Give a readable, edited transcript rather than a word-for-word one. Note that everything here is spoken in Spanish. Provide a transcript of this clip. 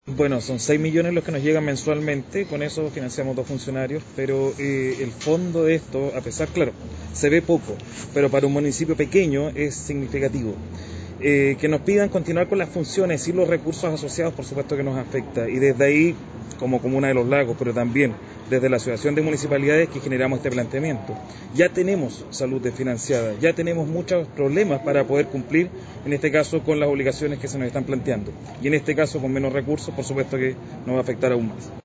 Bueno, son 6 millones los que nos llegan mensualmente, con eso financiamos 2 funcionarios, pero el fondo de esto, a pesar, claro, se ve poco, pero para un municipio pequeño es significativo. Que nos pidan continuar con las funciones y los recursos asociados, por supuesto que nos afecta, y desde ahí, como Comuna de los Lagos, pero también desde la Asociación de Municipalidades que generamos este planteamiento. Ya tenemos salud desfinanciada, ya tenemos muchos problemas para poder cumplir, en este caso, con las obligaciones que se nos están planteando, y en este caso, con menos recursos, por supuesto que nos va a afectar aún más.